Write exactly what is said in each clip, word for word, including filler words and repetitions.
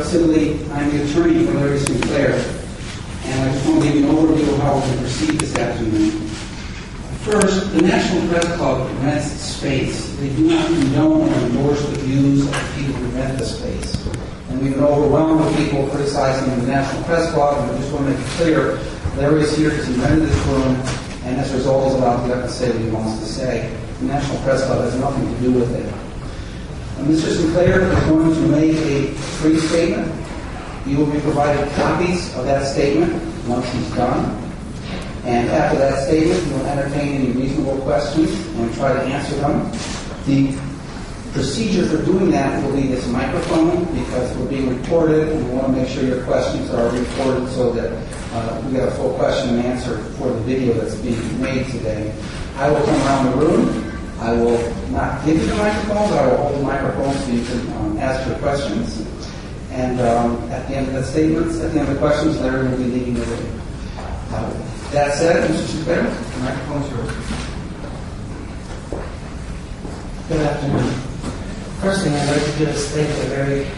Sibley. I'm the attorney for Larry Sinclair, and I just want to give you an overview of how we're going to proceed this afternoon. First, the National Press Club rents space. They do not condone or endorse the views of people who rent the space. And we've been overwhelmed with people criticizing the National Press Club, and I just want to make it clear, Larry is here because he rented this room, and as a result he's allowed to get up and say what he wants to say. The National Press Club has nothing to do with it. Uh, Mister Sinclair is going to make a brief statement. You will be provided copies of that statement once he's done. And after that statement, we will entertain any reasonable questions and try to answer them. The procedure for doing that will be this microphone, because we're being recorded and we want to make sure your questions are recorded so that uh, we get a full question and answer for the video that's being made today. I will come around the room. I will not give you the microphone, but I will hold the microphone so you can um, ask your questions. And um, at the end of the statements, at the end of the questions, Larry will be leading the room. Uh, that said, Mister Sinclair, the microphone is yours. Good afternoon. First thing I'd like to do is thank a very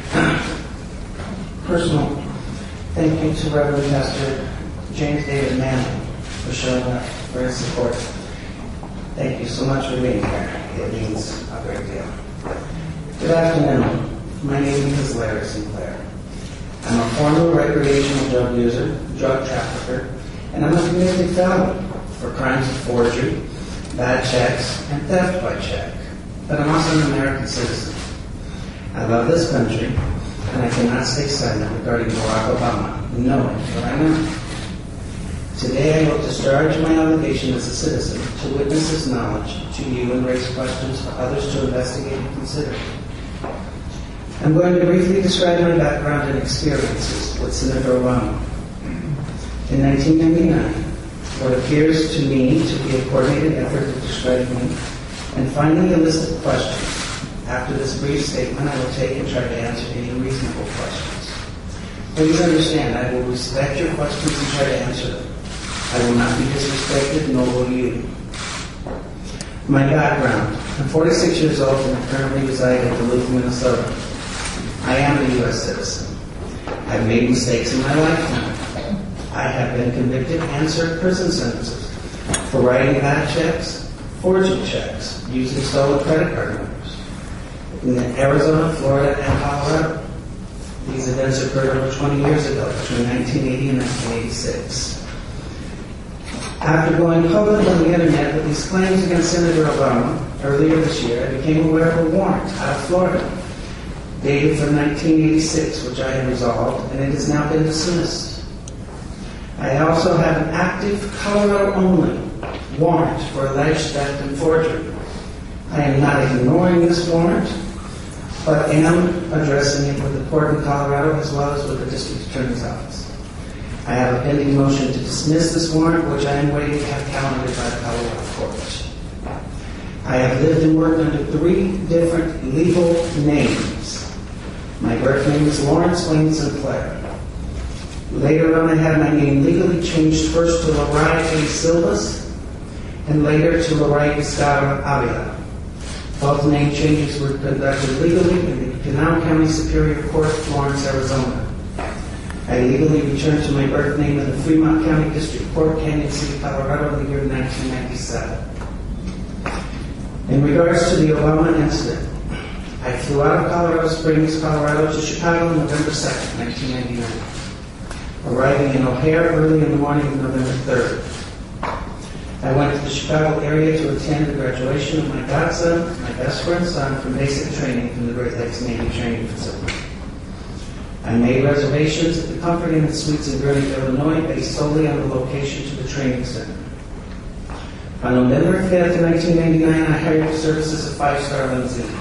personal thank you to Reverend Pastor James David Manning for showing up, for his support. Thank you so much for being here. It means a great deal. Good afternoon. My name is Larry Sinclair. I'm a former recreational drug user, drug trafficker, and I'm a convicted felon for crimes of forgery, bad checks, and theft by check. But I'm also an American citizen. I love this country, and I cannot stay silent regarding Barack Obama, knowing what I know. Today I will discharge my obligation as a citizen to witness his knowledge to you and raise questions for others to investigate and consider. I'm going to briefly describe my background and experiences with Senator Obama. In nineteen ninety-nine, what appears to me to be a coordinated effort to describe me, and finally a list of questions. After this brief statement, I will take and try to answer any reasonable questions. Please understand, I will respect your questions and try to answer them. I will not be disrespected, nor will you. My background. I'm forty-six years old and I currently reside in Duluth, Minnesota. I am a U S citizen. I've made mistakes in my lifetime. I have been convicted and served prison sentences for writing bad checks, forging checks, using stolen credit card numbers in Arizona, Florida, and Colorado. These events occurred over twenty years ago, between nineteen eighty and nineteen eighty-six. After going public on the internet with these claims against Senator Obama earlier this year, I became aware of a warrant out of Florida, dated from nineteen eighty-six, which I have resolved, and it has now been dismissed. I also have an active Colorado-only warrant for alleged theft and forgery. I am not ignoring this warrant, but am addressing it with the court in Colorado as well as with the district attorney's office. I have a pending motion to dismiss this warrant, which I am waiting to have calendared by the Colorado court. I have lived and worked under three different legal names. My birth name is Lawrence Wayne Sinclair. Later on, I had my name legally changed first to Larai A. Silvas, and later to Larai Vizcarra Avila. Both name changes were conducted legally in the Pinal County Superior Court, Florence, Arizona. I legally returned to my birth name in the Fremont County District Court, Canyon City, Colorado, in the year nineteen ninety-seven. In regards to the Obama incident, I flew out of Colorado Springs, Colorado to Chicago on November second, nineteen ninety-nine, arriving in O'Hare early in the morning of November third. I went to the Chicago area to attend the graduation of my godson, my best friend's son, from basic training from the Great Lakes Navy Training Facility. I made reservations at the Comfort Inn and Suites in Gurney, Illinois, based solely on the location to the training center. On November fifth, nineteen ninety-nine, I hired the services of Five Star Limousine.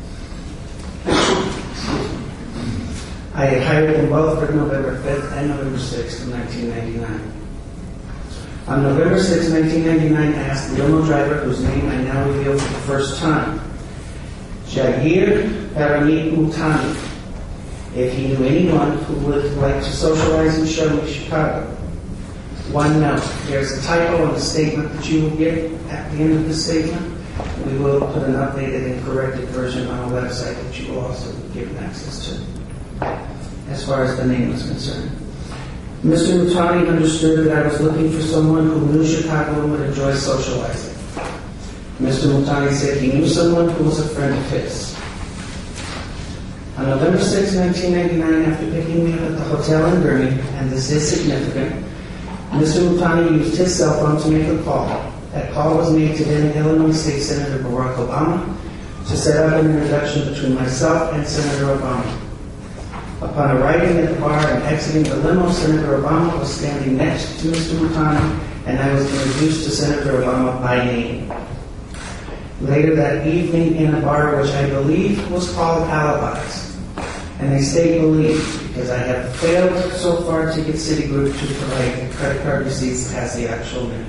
I had hired them both for November fifth and November sixth of nineteen ninety-nine. On November sixth, nineteen ninety-nine, I asked the limo driver, whose name I now reveal for the first time, Jagir Paramit Mutani, if he knew anyone who would like to socialize and show me Chicago. One note, there's a typo in the statement that you will get at the end of the statement. We will put an updated and corrected version on our website that you will also be given access to. as far as the name was concerned. Mister Mutani understood that I was looking for someone who knew Chicago and would enjoy socializing. Mister Mutani said he knew someone who was a friend of his. On November sixth, nineteen ninety-nine, after picking me up at the hotel in Gurney, and this is significant, Mister Mutani used his cell phone to make a call. That call was made to then Illinois State Senator Barack Obama to set up an introduction between myself and Senator Obama. Upon arriving at the bar and exiting the limo, Senator Obama was standing next to Mister Mutani, and I was introduced to Senator Obama by name. Later that evening in a bar which I believe was called Alibis, and I say believe because I have failed so far to get Citigroup to provide the credit card receipts as the actual name.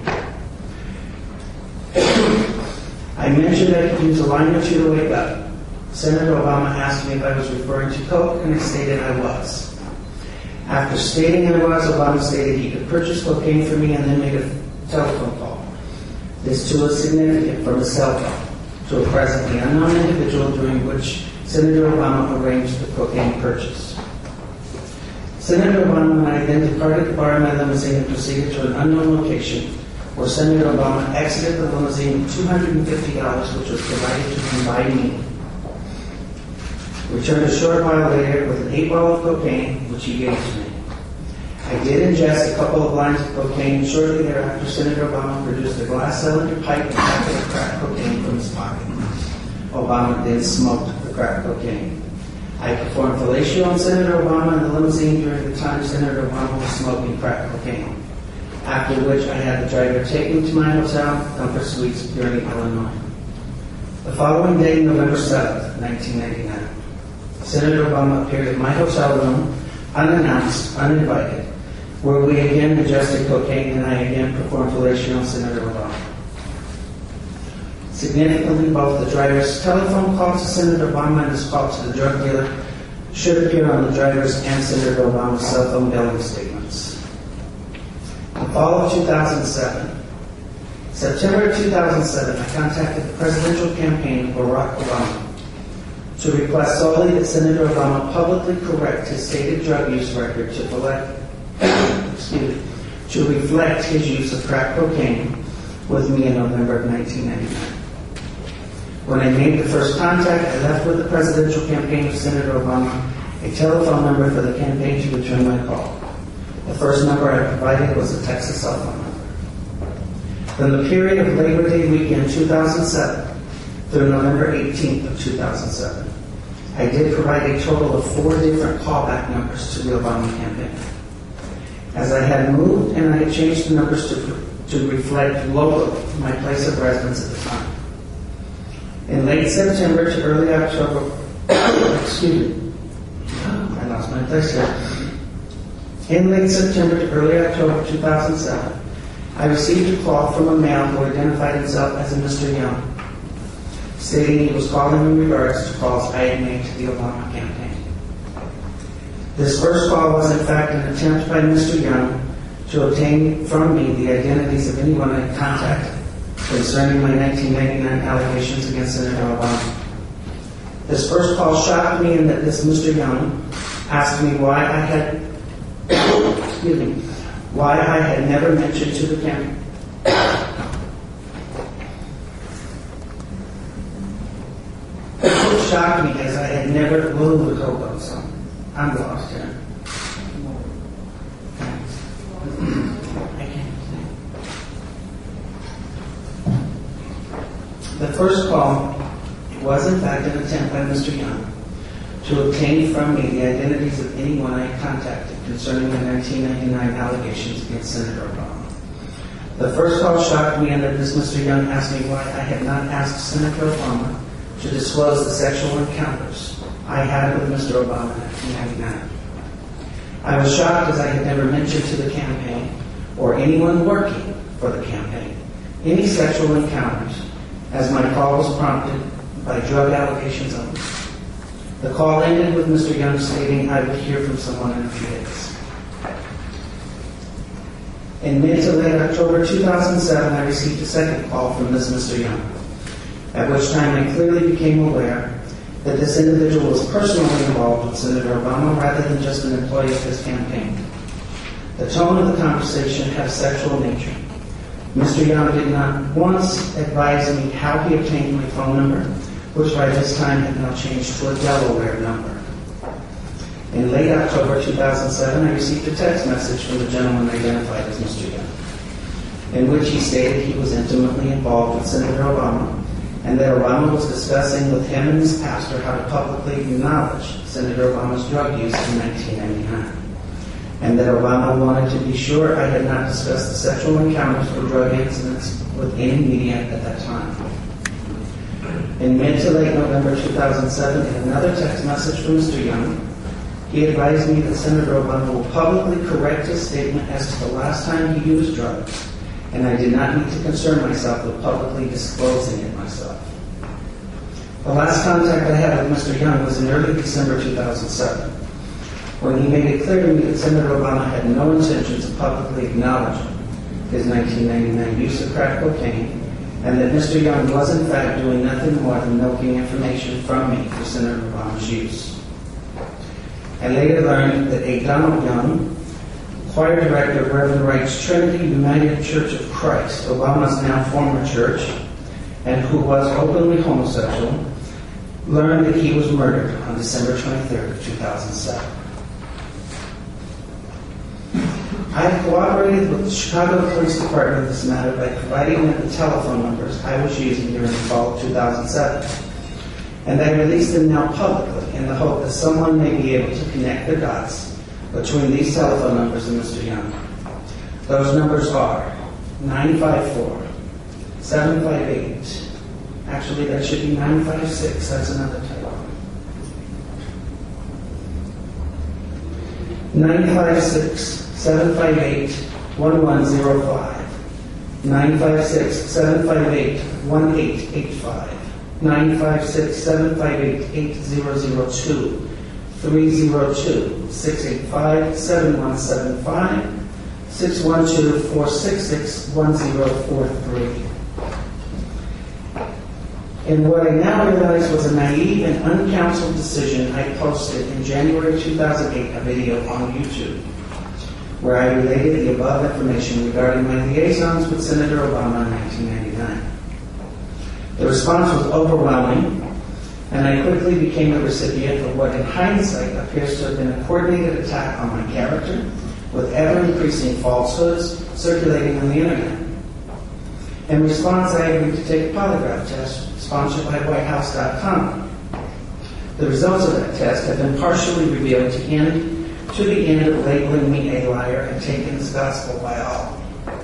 I mentioned I could use a line or two to wake up. Senator Obama asked me if I was referring to Coke, and I stated I was. After stating I was, Obama stated he could purchase cocaine for me and then made a telephone call. This too was significant from a cell phone to a presently unknown individual during which Senator Obama arranged the cocaine purchase. Senator Obama and I then departed the bar in my limousine and proceeded to an unknown location where Senator Obama exited the limousine with two hundred fifty dollars, which was provided to him by me. Returned a short while later with an eight ball of cocaine, which he gave to me. I did ingest a couple of lines of cocaine, and shortly thereafter, Senator Obama produced a glass cylinder pipe and packet of crack cocaine from his pocket. Obama then smoked the crack cocaine. I performed fellatio on Senator Obama in the limousine during the time Senator Obama was smoking crack cocaine, after which I had the driver take me to my hotel, Comfort Suites, Gurney, Illinois. The following day, November seventh, nineteen ninety-nine, Senator Obama appeared at my hotel room, unannounced, uninvited, where we again ingested cocaine and I again performed fellatio on Senator Obama. Significantly, both the driver's telephone call to Senator Obama and his call to the drug dealer should appear on the driver's and Senator Obama's cell phone billing statements. In the fall of two thousand seven, September two thousand seven, I contacted the presidential campaign of Barack Obama to request solely that Senator Obama publicly correct his stated drug use record to reflect, excuse me, to reflect his use of crack cocaine with me in November of nineteen ninety-nine. When I made the first contact, I left with the presidential campaign of Senator Obama a telephone number for the campaign to return my call. The first number I provided was a Texas cell phone number. From the period of Labor Day weekend two thousand seven through November eighteenth of two thousand seven, I did provide a total of four different callback numbers to the Obama campaign. As I had moved and I had changed the numbers to, to reflect locally my place of residence at the time. In late September to early October, excuse me, I lost my place here. In late September to early October two thousand seven, I received a call from a male who identified himself as a Mister Young, stating he was calling in regards to calls I had made to the Obama campaign. This first call was in fact an attempt by Mister Young to obtain from me the identities of anyone I had contacted concerning my nineteen ninety-nine allegations against Senator Obama. This first call shocked me in that this Mister Young asked me why I had, excuse me, why I had never mentioned to the campaign. It shocked me as I had never moved the cocoa, so I'm lost here. The first call was in fact an attempt by Mister Young to obtain from me the identities of anyone I had contacted concerning the nineteen ninety-nine allegations against Senator Obama. The first call shocked me in that this Mister Young asked me why I had not asked Senator Obama to disclose the sexual encounters I had with Mister Obama in nineteen ninety-nine. I was shocked as I had never mentioned to the campaign or anyone working for the campaign any sexual encounters, as my call was prompted by drug allegations only. The call ended with Mister Young stating I would hear from someone in a few days. In mid to late October two thousand seven, I received a second call from this Mister Young, at which time I clearly became aware that this individual was personally involved with Senator Obama rather than just an employee of his campaign. The tone of the conversation had a sexual nature. Mister Young did not once advise me how he obtained my phone number, which by this time had now changed to a Delaware number. In late October two thousand seven, I received a text message from the gentleman identified as Mister Young, in which he stated he was intimately involved with Senator Obama, and that Obama was discussing with him and his pastor how to publicly acknowledge Senator Obama's drug use in nineteen ninety-nine, and that Obama wanted to be sure I had not discussed the sexual encounters or drug incidents with any media at that time. In mid to late November two thousand seven, in another text message from Mister Young, he advised me that Senator Obama will publicly correct his statement as to the last time he used drugs, and I did not need to concern myself with publicly disclosing it myself. The last contact I had with Mister Young was in early December two thousand seven, when he made it clear to me that Senator Obama had no intentions of publicly acknowledging his nineteen ninety-nine use of crack cocaine, and that Mister Young was in fact doing nothing more than milking information from me for Senator Obama's use. I later learned that a Donald Young, choir director of Reverend Wright's Trinity United Church of Christ, Obama's now former church, and who was openly homosexual, learned that he was murdered on December twenty-third of two thousand seven. I cooperated with the Chicago Police Department in this matter by providing them the telephone numbers I was using during the fall of two thousand seven, and I released them now publicly in the hope that someone may be able to connect the dots between these telephone numbers and Mister Young. Those numbers are nine five four, seven five eight, actually that should be nine five six, that's another typo. nine five six, seven five eight, one one zero five, nine five six, seven five eight, one eight eight five, nine five six, seven five eight, eight zero zero two, three zero two, six eight five, seven one seven five, six one two, four six six, one zero four three. In what I now realize was a naive and uncounseled decision, I posted in January two thousand eight a video on YouTube where I related the above information regarding my liaisons with Senator Obama in nineteen ninety-nine. The response was overwhelming, and I quickly became the recipient of what in hindsight appears to have been a coordinated attack on my character, with ever-increasing falsehoods circulating on the internet. In response, I agreed to take a polygraph test sponsored by White House dot com. The results of that test have been partially revealed to him to the end of labeling me a liar and taking as gospel by all.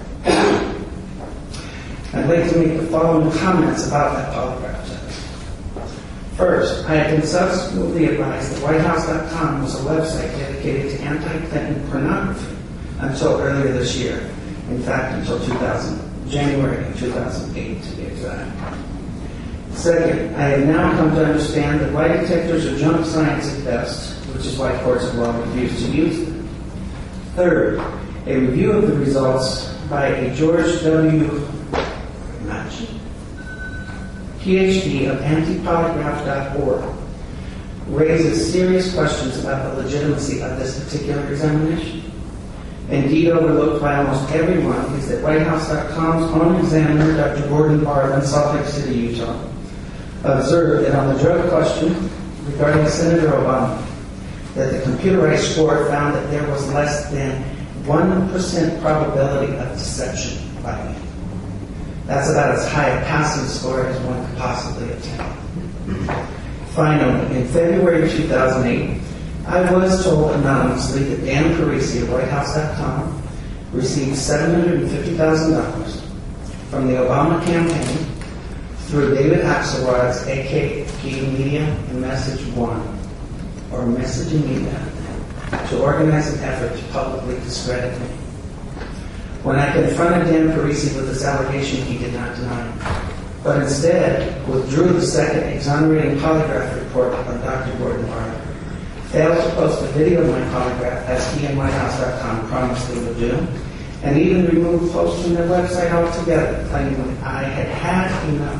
I'd like to make the following comments about that polygraph test. First, I have been subsequently advised that White House dot com was a website dedicated to anti-Clinton pornography until earlier this year. In fact, until two thousand, January of two thousand eight to be exact. Second, I have now come to understand that lie detectors are junk science at best, which is why courts have long refused to use them. Third, a review of the results by a George W. Match, P H D of anti polygraph dot org, raises serious questions about the legitimacy of this particular examination. Indeed, overlooked by almost everyone is that White House dot com's own examiner, Doctor Gordon Barb in Salt Lake City, Utah, observed that on the drug question regarding Senator Obama, that the computerized score found that there was less than one percent probability of deception by me. That's about as high a passing score as one could possibly obtain. Finally, in February two thousand eight, I was told anonymously that Dan Parisi of White House dot com received seven hundred fifty thousand dollars from the Obama campaign through David Axelrod's A K P Media and Message One, or Messaging Media, to organize an effort to publicly discredit me. When I confronted Dan Parisi with this allegation, he did not deny it, but instead withdrew the second exonerating polygraph report on Doctor Gordon Barb, failed to post a video of my polygraph as he and White House dot com promised they would do, and even removed posts from their website altogether, claiming that I had had enough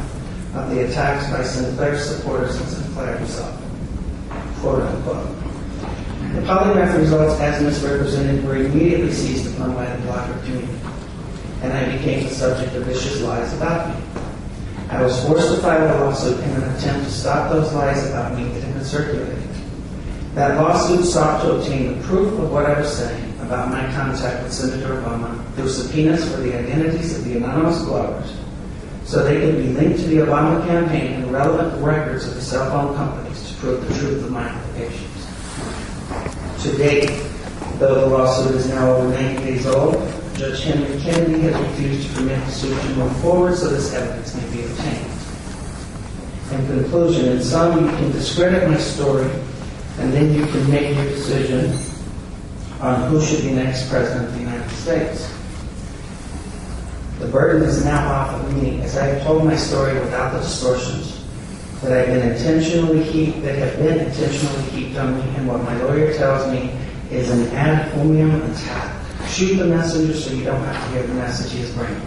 of the attacks by Sinclair supporters and Sinclair himself, quote unquote. The polygraph results as misrepresented were immediately seized upon by the blogger community, and I became the subject of vicious lies about me. I was forced to file a lawsuit in an attempt to stop those lies about me that had been circulated. That lawsuit sought to obtain the proof of what I was saying about my contact with Senator Obama through subpoenas for the identities of the anonymous bloggers, so they could be linked to the Obama campaign and relevant records of the cell phone companies to prove the truth of my allegations. To date, though the lawsuit is now over ninety days old, Judge Henry Kennedy has refused to permit the suit to move forward so this evidence may be obtained. In conclusion, in sum, you can discredit my story, and then you can make your decision on who should be next president of the United States. The burden is now off of me, as I have told my story without the distortions that have been intentionally heaped, that have been intentionally heaped on me, and what my lawyer tells me is an ad hominem attack. Shoot the messenger so you don't have to hear the message he is bringing.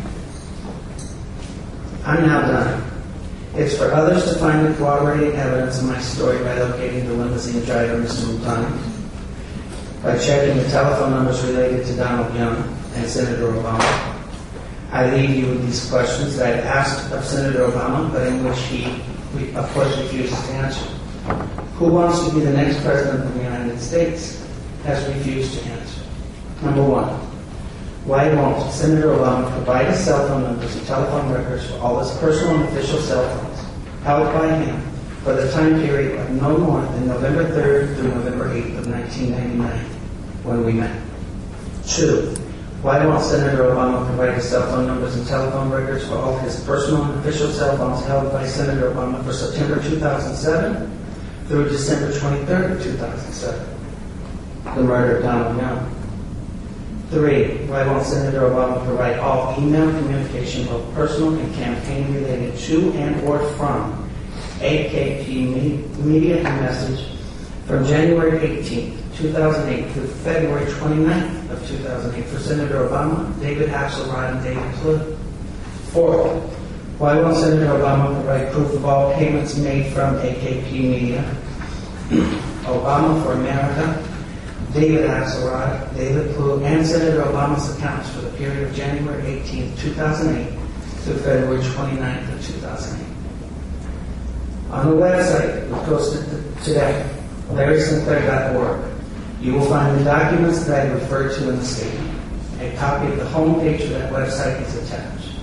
I'm now done. It's for others to find the corroborating evidence of my story by locating the limousine driver, Mister Moutani, by checking the telephone numbers related to Donald Young and Senator Obama. I leave you with these questions that I asked of Senator Obama, but in which he, of course, refuses to answer. Who wants to be the next president of the United States? Has refused to answer. Number one, why won't Senator Obama provide his cell phone numbers and telephone records for all his personal and official cell phones held by him for the time period of no more than November third through November eighth of nineteen ninety-nine, when we met? Two, why won't Senator Obama provide his cell phone numbers and telephone records for all his personal and official cell phones held by Senator Obama for September two thousand seven through December twenty-third of two thousand seven, the murder of Donald Young? Three, why won't Senator Obama provide all email communication, both personal and campaign related to and or from A K P Media and Message from January eighteenth, two thousand eight through February twenty-ninth of two thousand eight for Senator Obama, David Axelrod, and David Plouffe? Four, why won't Senator Obama provide proof of all payments made from A K P Media, Obama for America, David Axelrod, David Plouffe, and Senator Obama's accounts for the period of January eighteenth, two thousand eight to February twenty-ninth of two thousand eight. On the website, which goes to today, larry sinclair dot org, you will find the documents that I referred to in the statement. A copy of the homepage of that website is attached.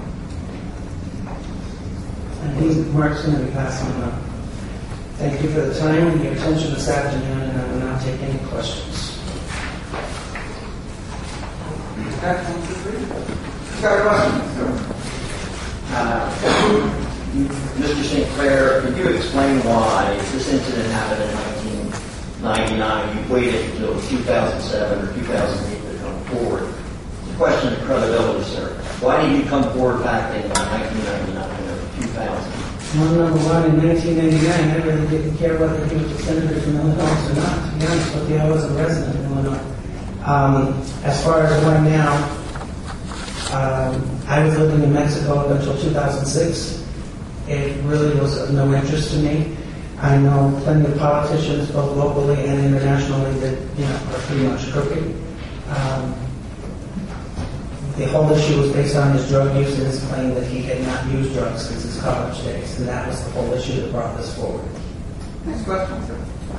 And these Mark's going to be passing them on. Thank you for the time and your attention this afternoon, and I will now take any questions. Uh, Mister Sinclair, could you explain why this incident happened in nineteen ninety-nine? You waited until two thousand seven or two thousand eight to come forward. It's a question of credibility, sir. Why did you come forward back in nineteen ninety-nine or two thousand? Well, number one, in nineteen ninety-nine, I really didn't care whether he was a senator from Illinois or not. To be honest with you, I was a resident of Illinois. Um, as far as right now, um, I was living in Mexico up until two thousand six. It really was of no interest to me. I know plenty of politicians, both locally and internationally, that you know are pretty much crooked. Um, The whole issue was based on his drug use and his claim that he had not used drugs since his college days, and that was the whole issue that brought this forward. Next question, sir.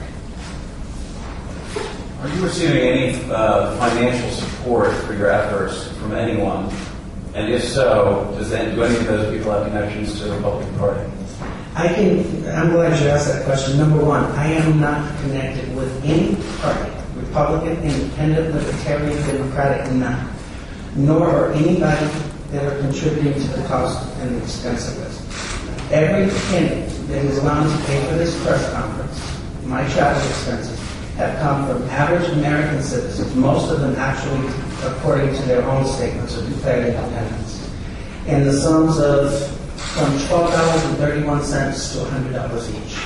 Are you receiving any uh, financial support for your efforts from anyone? And if so, does then, do any of those people have connections to the Republican Party? I can, I'm glad you asked that question. Number one, I am not connected with any party, Republican, Independent, Libertarian, Democratic, none. Nor are anybody that are contributing to the cost and the expense of this. Every penny that is allowed to pay for this press conference, my travel expenses, have come from average American citizens, most of them actually, according to their own statements, are declared independents, in the sums of from twelve dollars and thirty-one cents to one hundred dollars each.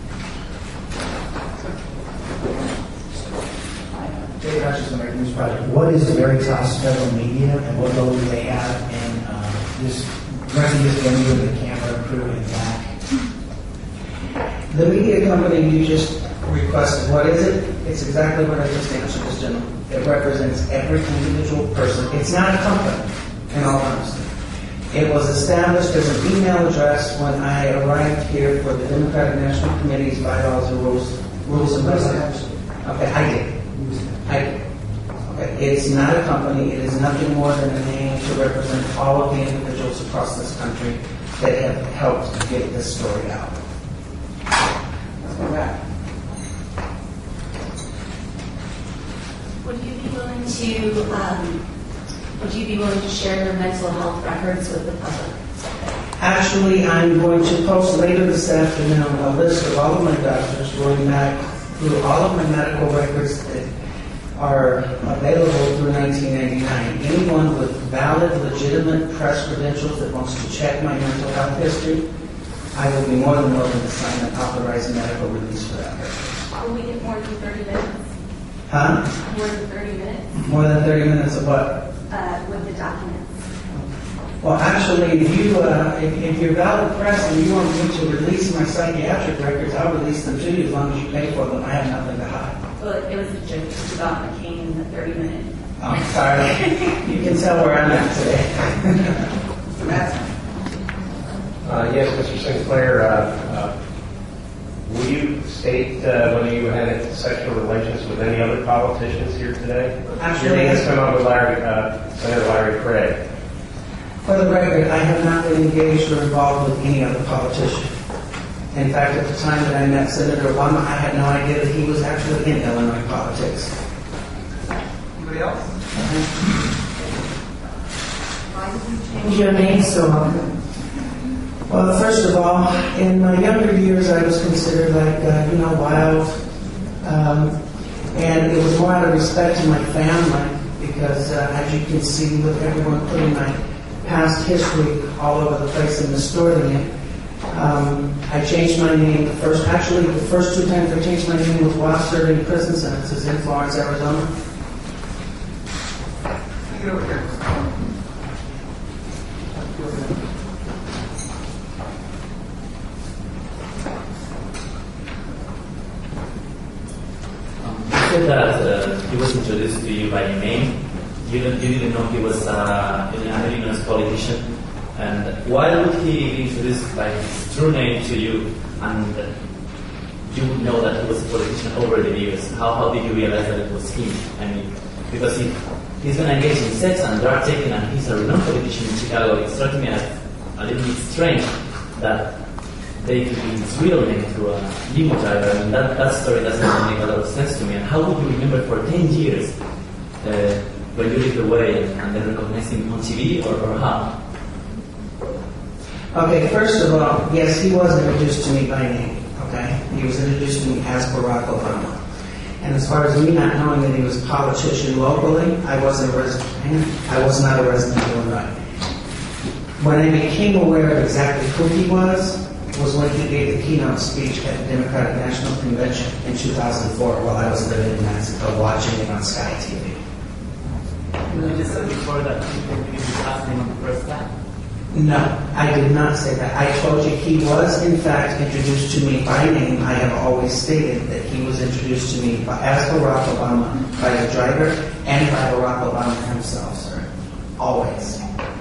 David Hutchins, American News Project. What is Veritas Federal Media, and what role do they have in uh, this running this venue with the camera crew in black? The media company you just requested, what is it? It's exactly what I just answered this gentleman. It represents every individual person. It's not a company, in all honesty. It was established as an email address when I arrived here for the Democratic National Committee's bylaws and rules, rules and regulations. Okay, I did. I did. Okay, it's not a company. It is nothing more than a name to represent all of the individuals across this country that have helped get this story out. Let's go back. Would you be willing to um, would you be willing to share your mental health records with the public? Actually, I'm going to post later this afternoon a list of all of my doctors going back through all of my medical records that are available through nineteen ninety-nine. Anyone with valid, legitimate press credentials that wants to check my mental health history, I will be more than willing to sign an authorized medical release for that purpose. Will we get more than thirty minutes? Huh? More than thirty minutes More than thirty minutes of what? uh, with the documents. Well, actually, if you uh, if, if you're valid press and you want me to release my psychiatric records, I'll release them to you as long as you pay for them. I have nothing to hide. Well, it was a joke just about McCain in the thirty minute. Oh, I'm sorry. You can tell where I'm at today. Mister Matson. Uh, yes, Mister Sinclair, uh, uh, will you state uh, whether you had sexual relations with any other politicians here today? Actually, Your name has come up with Larry, uh, Senator Larry Craig. For the record, I have not been engaged or involved with any other politician. In fact, at the time that I met Senator Obama, I had no idea that he was actually in Illinois politics. Anybody else? Why did you change Your name, so well, first of all, in my younger years, I was considered like, uh, you know, wild. Um, and it was more out of respect to my family because, uh, as you can see, with everyone putting my past history all over the place and distorting it, um, I changed my name the first, actually, the first two times I changed my name was while serving prison sentences in Florence, Arizona. Get over here. You said that uh, he was introduced to you by name. You didn't, you didn't know he was uh, an Illinois politician. And why would he be introduced by his true name to you and you would know that he was a politician over the years? How, how did you realize that it was him? I mean, because he, he's been engaged in sex and drug taking and he's a renowned politician in Chicago. It struck me as a little bit strange that they could be his real name through a limo driver. I mean, that, that story doesn't make a lot of sense to me. And how would you remember for ten years uh, when you lived away and then recognize him on T V or, or how? Okay, first of all, yes, he was introduced to me by name, okay? He was introduced to me as Barack Obama. And as far as me not knowing that he was a politician locally, I wasn't a resident. I was not a resident of Illinois. When I became aware of exactly who he was, was when he gave the keynote speech at the Democratic National Convention in two thousand four while I was living in Mexico watching it on Sky T V. You just said before that you didn't believe his last name on the first time. No, I did not say that. I told you he was, in fact, introduced to me by name. I have always stated that he was introduced to me by, as Barack Obama by the driver and by Barack Obama himself, sir. Always.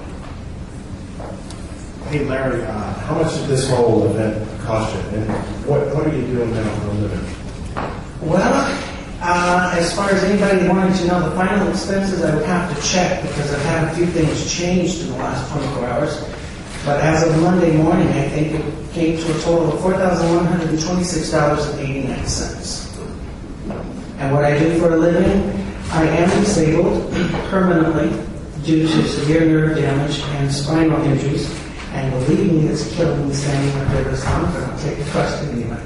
Hey, Larry, uh, how much did this whole event cost you? And what, what are you doing now for a living? Well, uh, as far as anybody wanting to know the final expenses, I would have to check because I've had a few things changed in the last twenty-four hours. But as of Monday morning, I think it came to a total of four thousand one hundred twenty-six dollars and eighty-nine cents. And what I do for a living, I am disabled permanently due to severe nerve damage and spinal injuries. And believe me, it's killing me standing up there this long, but I'll take the question anyway.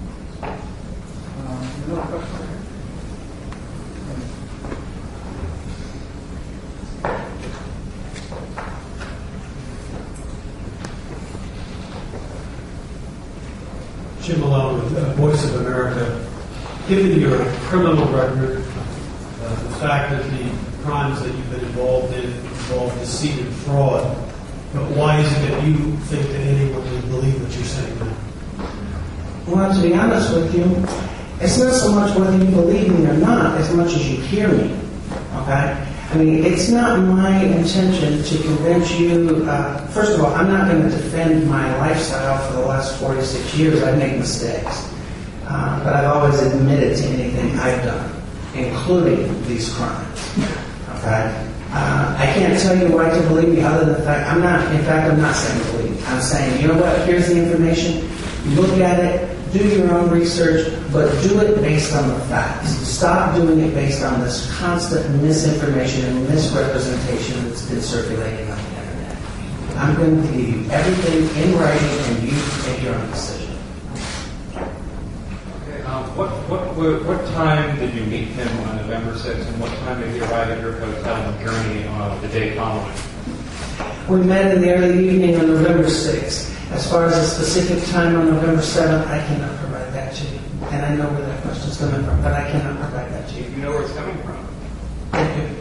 Jim Malone with uh, Voice of America. Given your criminal record, uh, the fact that the crimes that you've been involved in involve deceit and fraud, But why is it that you think that anyone would believe what you're saying now? Well, to be honest with you, it's not so much whether you believe me or not, as much as you hear me. Okay? I mean, it's not my intention to convince you. Uh, first of all, I'm not going to defend my lifestyle for the last forty-six years. I've made mistakes. Uh, but I've always admitted to anything I've done, including these crimes. Okay? Uh, I can't tell you why to believe me other than the fact, I'm not, in fact, I'm not saying believe me. I'm saying, you know what, here's the information. Look at it, do your own research, but do it based on the facts. Stop doing it based on this constant misinformation and misrepresentation that's been circulating on the internet. I'm going to give you everything in writing and you make your own decision. Okay, um, what, what, what, what time did you meet him on November sixth, and what time did he arrive at your hotel in Gurney uh, the day following? We met in the early evening on November sixth. As far as a specific time on November seventh, I cannot provide that to you. And I know where that question's coming from, but I cannot provide that to you. You know where it's coming from? Thank you.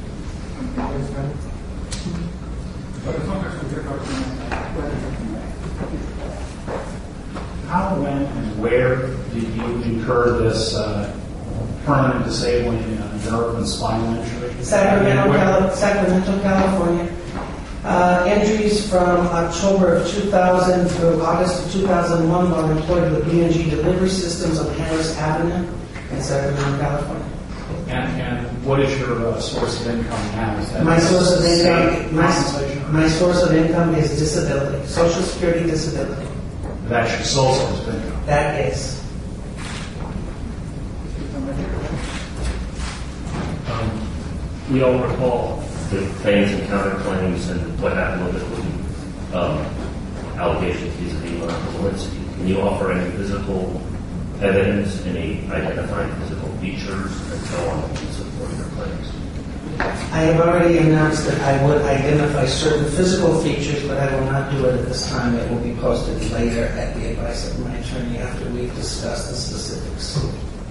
How, when, and where did you incur this uh, permanent disabling uh, nerve and spinal injury? Sacramento, Cali- Sacramento, California. Uh, injuries from October of two thousand through August of two thousand one while employed with B and G Delivery Systems on Harris Avenue in Sacramento, California. And, and what is your uh, source of income now? Is that My source of income, state my, compensation? my source of income is disability, Social Security disability. That's your sole source of income. That is. Um, we all recall the claims and counterclaims and what happened with it, um, allegations vis-a-vis Monica Lewinsky. Can you offer any physical evidence, any identifying physical features, and so on to support your claims? I have already announced that I would identify certain physical features, but I will not do it at this time. It will be posted later at the advice of my attorney after we've discussed the specifics.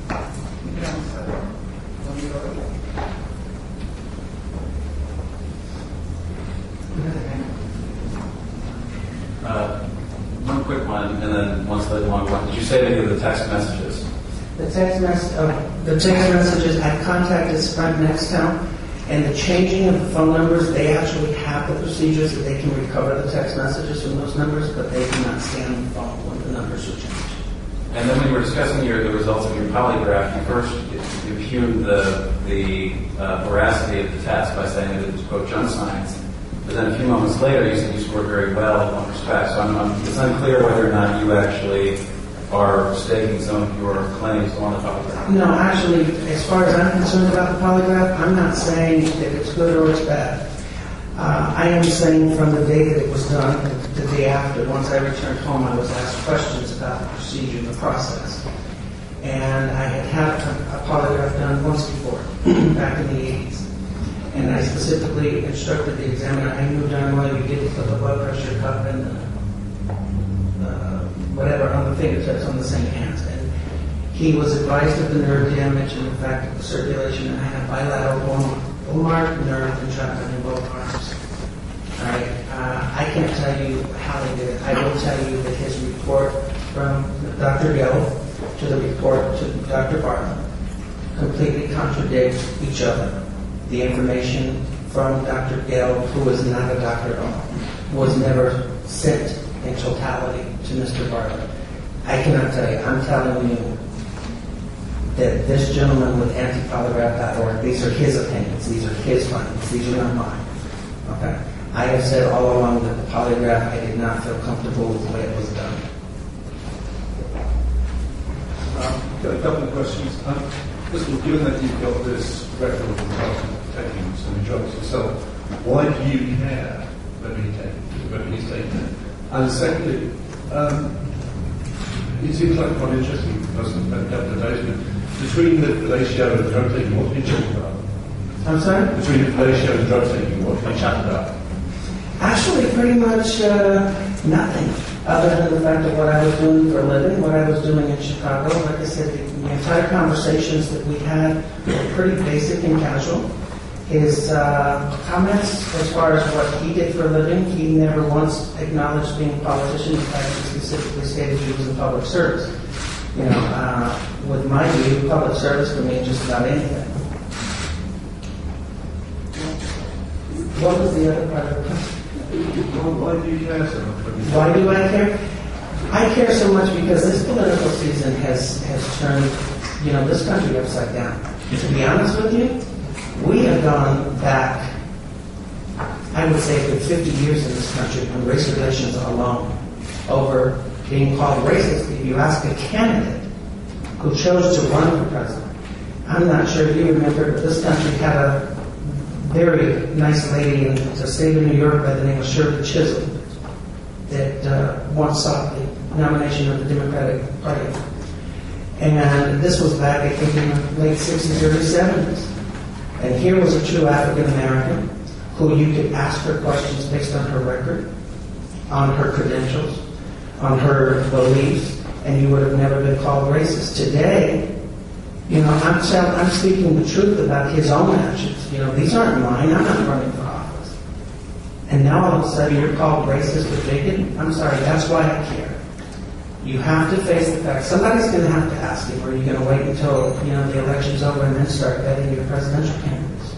Uh, one quick one, and then one slightly long one. Did you say any of the text messages? The text, mess- uh, the text messages, I've contacted Sprint Nextel, and the changing of the phone numbers, they actually have the procedures that they can recover the text messages from those numbers, but they do not stay on the phone when the numbers are changed. And then when you were discussing your, the results of your polygraph, you first impugned the, the uh, veracity of the test by saying that it was, quote, junk science. But then a few moments later, you said you scored very well in one respect. So I'm, I'm, it's unclear whether or not you actually are staking some of your claims on the polygraph. No, actually, as far as I'm concerned about the polygraph, I'm not saying that it's good or it's bad. Uh, I am saying from the day that it was done, the day after, once I returned home, I was asked questions about the procedure, the process. And I had had a, a polygraph done once before, back in the eighties. And I specifically instructed the examiner, I knew darn well you didn't put the blood pressure cuff and the, uh, whatever on the fingertips on the same hands. And he was advised of the nerve damage and the fact of the circulation, and I had bilateral ulnar nerve entrapment in both arms. All right. Uh, I can't tell you how they did it. I will tell you that his report from Doctor Gill to the report to Doctor Bartlett completely contradict each other. The information from Doctor Gill, who was not a doctor, was never sent in totality to Mister Bartlett. I cannot tell you. I'm telling you that this gentleman with anti polygraph dot org, these are his opinions, these are his findings, these are not mine. Okay. I have said all along that the polygraph, I did not feel comfortable with the way it was done. Um, got a couple of questions. Um, first of all, given that you've got this record of drugs, taking some drugs yourself, why do you care whether he takes whether he's taking it? And secondly, um, it seems like quite interesting because I've spent a couple of days with between the ratio of drug taking, what can you talk about? I'm sorry? Between the ratio of drug taking, what can you chat about? Actually, pretty much uh, nothing, other than the fact of what I was doing for a living, what I was doing in Chicago. Like I said, the, the entire conversations that we had were pretty basic and casual. His uh, comments as far as what he did for a living, he never once acknowledged being a politician. In fact, he specifically stated he was in public service. You know, uh, with my view, public service can mean just about anything. What was the other part of the question? Why do you care so much? Why do I care? I care so much because this political season has, has turned, you know, this country upside down. To be honest with you, we have gone back, I would say, for fifty years in this country on race relations alone, over being called racist. If you ask a candidate who chose to run for president, I'm not sure if you remember, but this country had a very nice lady in the state of New York by the name of Shirley Chisholm that uh, once sought the nomination of the Democratic Party. And this was back, I think, in the late sixties, early seventies. And here was a true African American who you could ask her questions based on her record, on her credentials, on her beliefs, and you would have never been called racist. Today, you know, I'm, I'm speaking the truth about his own actions. You know, these aren't mine. I'm not running for office. And now all of a sudden you're called racist or bigot. I'm sorry, that's why I care. You have to face the fact. Somebody's going to have to ask you, or are you going to wait until, you know, the election's over and then start vetting your presidential candidates?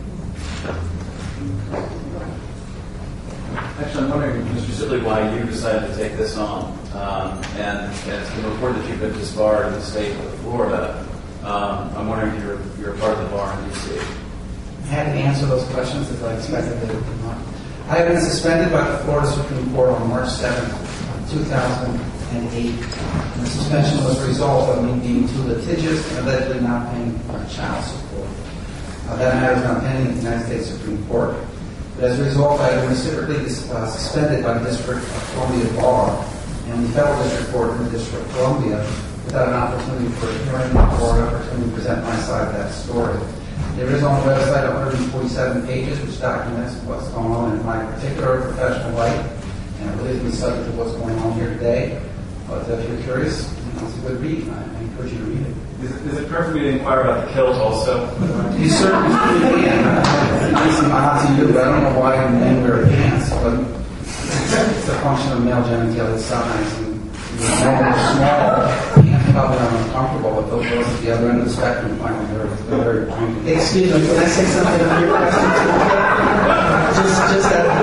Actually, I'm wondering, Mister Sibley, why you decided to take this on. Um, and, and it's been reported that you've been disbarred in the state of Florida. Um, I'm wondering if you're, you're a part of the bar in D C. I had to answer those questions as I expected they would come up. I have been suspended by the Florida Supreme Court on March seventh, two thousand eight. And the suspension was a result of me being too litigious and allegedly not paying my child support. Uh, that matter is now pending at the United States Supreme Court. But as a result, I have been reciprocally uh, suspended by the District of Columbia Bar and the Federal District Court in the District of Columbia without an opportunity for a hearing or an opportunity to present my side of that story. There is on the website one hundred forty-seven pages which documents what's going on in my particular professional life, and it really isn't subject to what's going on here today. But if you're curious, it's a good read. I encourage you to read it. Is it, is it fair for me to inquire about the kilt also? You certainly can. It's odd to you, but I don't know why men wear pants, but it's a function of male genitalia size. And they're small, probably I'm uncomfortable with those girls at the other end of the spectrum. Finally, they're, they're very pointy. Excuse me, can I say something on your question? just, just that.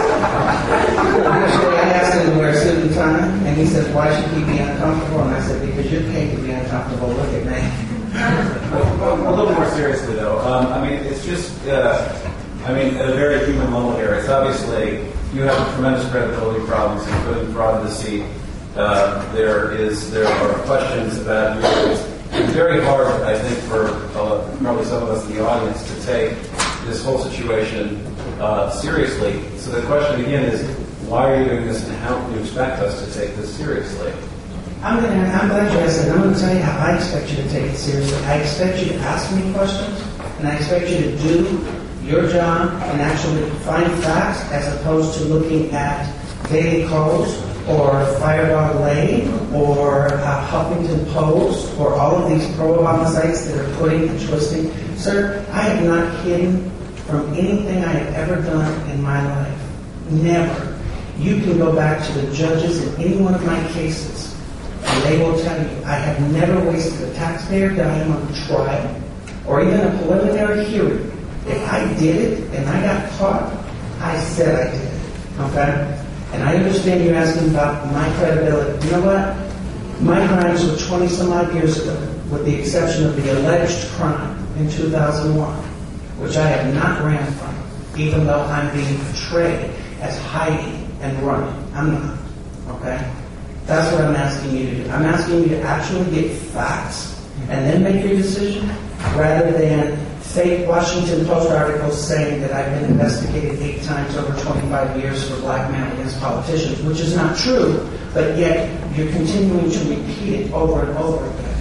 Actually, I asked him to wear a suit and tie, and he said, "Why should he be uncomfortable?" And I said, "Because you're paid to be uncomfortable. Look at me." Well, a little more seriously, though. Um, I mean, it's just, uh, I mean, at a very human level here, it's obviously you have tremendous credibility problems, including fraud and deceit. Uh, there is, there are questions about you. It's very hard, I think, for uh, probably some of us in the audience to take this whole situation uh, seriously. So the question again is, why are you doing this, and how do you expect us to take this seriously? I'm going to. I'm glad you asked that. I'm going to tell you how I expect you to take it seriously. I expect you to ask me questions, and I expect you to do your job and actually find facts, as opposed to looking at Daily Kos or Firedog Lane or uh, Huffington Post or all of these pro-Obama sites that are putting and twisting. Sir, I have not hidden from anything I have ever done in my life. Never. You can go back to the judges in any one of my cases, and they will tell you I have never wasted a taxpayer dime on a trial or even a preliminary hearing. If I did it and I got caught, I said I did it. Okay? And I understand you're asking about my credibility. You know what? My crimes were twenty some odd years ago, with the exception of the alleged crime in two thousand one, which I have not ran from, even though I'm being portrayed as hiding and running. I'm not. Okay? That's what I'm asking you to do. I'm asking you to actually get facts and then make your decision, rather than fake Washington Post articles saying that I've been investigated eight times over twenty-five years for blackmail against politicians, which is not true, but yet you're continuing to repeat it over and over again.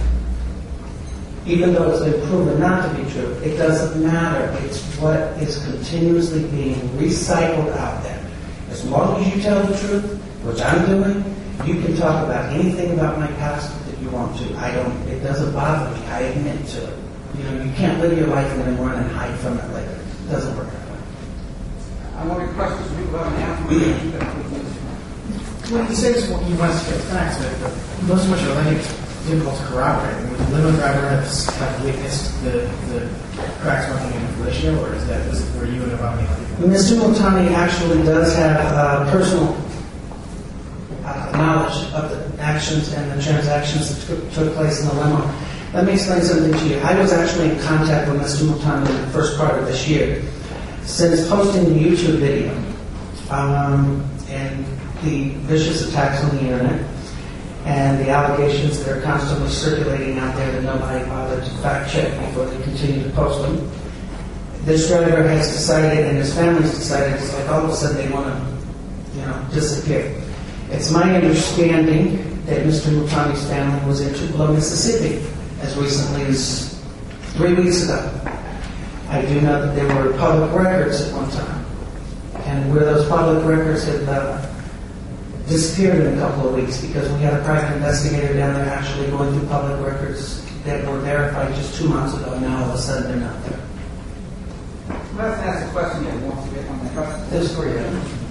Even though it's been proven not to be true, it doesn't matter. It's what is continuously being recycled out there. As long as you tell the truth, which I'm doing, you can talk about anything about my past that you want to. I don't. It doesn't bother me. I admit to it. You know, you can't live your life and then run and hide from it later. doesn't work. I want to question you about an affidavit. When he says well, he wants to get facts, but but most of which are like difficult to corroborate. Would the limo driver have, have witnessed the, the cracks marking in the fellatio, or is that was, were you and Obama? Mister Multani actually does have uh, personal uh, knowledge of the actions and the transactions that took, took place in the limo. Let me explain something to you. I was actually in contact with Mister Multani in the first part of this year. Since posting the YouTube video um, and the vicious attacks on the internet and the allegations that are constantly circulating out there that nobody bothered to fact check before they continue to post them, this driver has decided, and his family's decided, it's like all of a sudden they want to, you know, disappear. It's my understanding that Mister Multani's family was in Tupelo, Mississippi, as recently as three weeks ago. I do know that there were public records at one time, and where those public records have uh, disappeared in a couple of weeks because we had a private investigator down there actually going through public records that were verified just two months ago, and now all of a sudden they're not there. Let's ask a question that wants to get on the question. This is for you.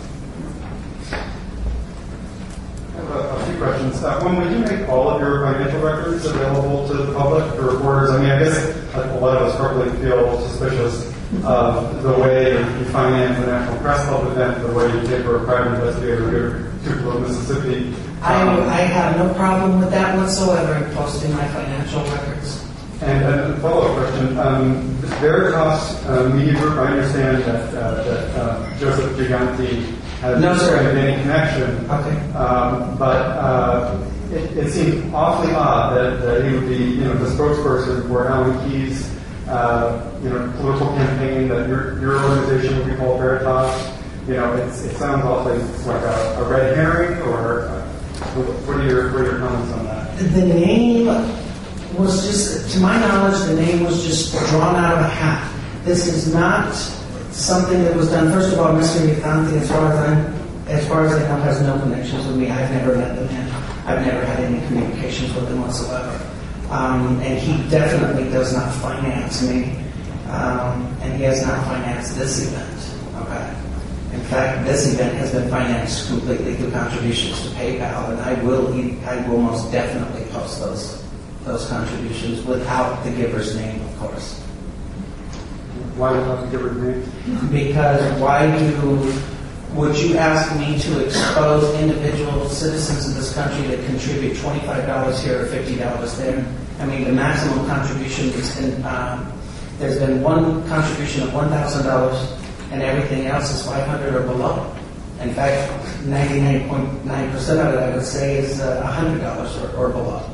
I have a, a few questions. Uh, when will you make all of your financial records available to the public, to reporters? I mean, I guess like a lot of us probably feel suspicious of the way you finance a National Press Club event, the way you pay for a private investigator here in Tupelo, Mississippi. I, I have no problem with that whatsoever in posting my financial records. And a follow-up question. Um, Veritas uh, Media Group, I understand that, uh, that uh, Joseph Gigante has no, sir. any connection. Okay. Um, but uh, it, it seems awfully odd that, that he would be, you know, the spokesperson for Alan Keyes, uh, you know, political campaign, that your your organization would be called Veritas. You know, it's, it sounds awfully like a, a red herring, or uh, what are your what are your comments on that? The name was just, to my knowledge, the name was just drawn out of a hat. This is not something that was done. First of all, Mister Gigante, as far as I as far as I know, has no connections with me. I've never met the man. I've never had any communications with him whatsoever. Um, and he definitely does not finance me. Um, and he has not financed this event. Okay. In fact, this event has been financed completely through contributions to PayPal, and I will I will most definitely post those those contributions without the giver's name, of course. Why without the giver's name? Because why do would you ask me to expose individual citizens of this country that contribute twenty-five dollars here or fifty dollars there? I mean, the maximum contribution has been, um, there's been one contribution of one thousand dollars, and everything else is five hundred dollars or below. In fact, ninety-nine point nine percent of it, I would say, is uh, one hundred dollars or, or below.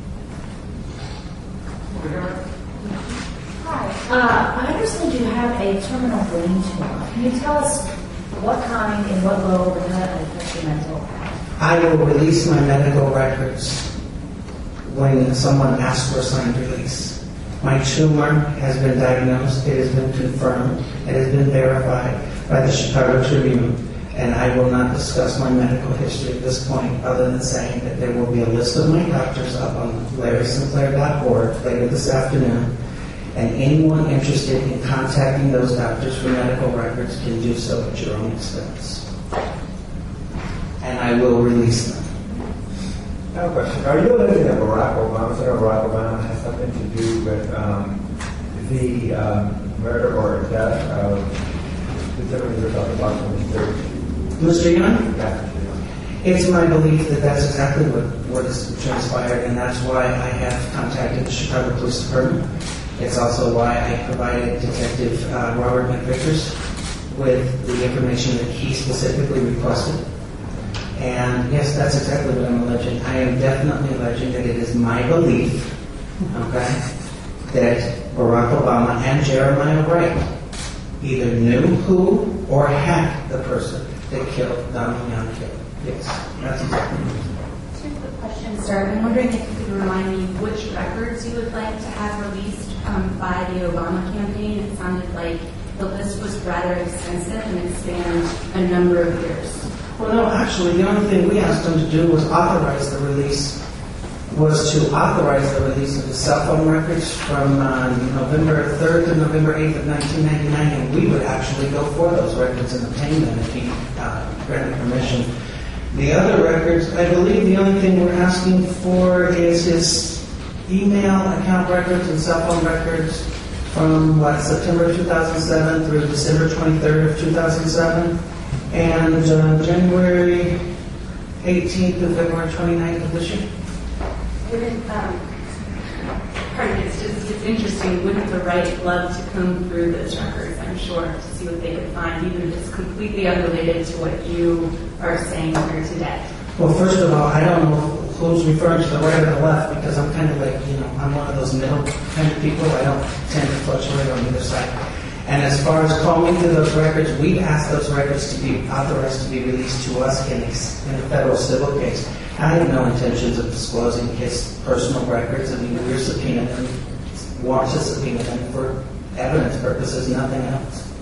Hi. Uh, I understand you have a terminal brain tumor. Can you tell us what kind and what level would that affect your mental health? I will release my medical records when someone asks for a signed release. My tumor has been diagnosed, it has been confirmed, it has been verified by the Chicago Tribune, and I will not discuss my medical history at this point other than saying that there will be a list of my doctors up on larry sinclair dot org later this afternoon, and anyone interested in contacting those doctors for medical records can do so at your own expense. And I will release them. I have a question. Are you alleging that Barack Obama, Senator Barack Obama, has something to do with um, the um, murder or death of the gentleman you're talking about from Mister Mister Young? Yeah. It's my belief that that's exactly what, what has transpired, and that's why I have contacted the Chicago Police Department. It's also why I provided Detective uh, Robert McVickers with the information that he specifically requested. And yes, that's exactly what I'm alleging. I am definitely alleging that it is my belief, okay, that Barack Obama and Jeremiah Wright either knew who or had the person that killed Donald Young killed. Yes, that's exactly it. Two quick questions, sir. I'm wondering if you could remind me which records you would like to have released um, by the Obama campaign. It sounded like the list was rather extensive and it spanned a number of years. Well, no, actually, the only thing we asked them to do was authorize the release was to authorize the release of the cell phone records from uh, November third to November eighth of nineteen ninety-nine, and we would actually go for those records and obtain them if he uh, granted permission. The other records, I believe the only thing we're asking for is his email account records and cell phone records from, what, September two thousand seven through December twenty-third of two thousand seven, and uh, January eighteenth to February twenty-ninth of this year. Wouldn't, um, pardon me, it's just, it's interesting, wouldn't the right love to comb through those records, I'm sure, to see what they could find, even if it's completely unrelated to what you are saying here today? Well, first of all, I don't know who's referring to the right or the left, because I'm kind of like, you know, I'm one of those middle kind of people. I don't tend to fluctuate on either side. And as far as combing through those records, we've asked those records to be authorized to be released to us in a, in a federal civil case. I have no intentions of disclosing his personal records. I mean, we're subpoenaed them, want to subpoena them for evidence purposes, nothing else.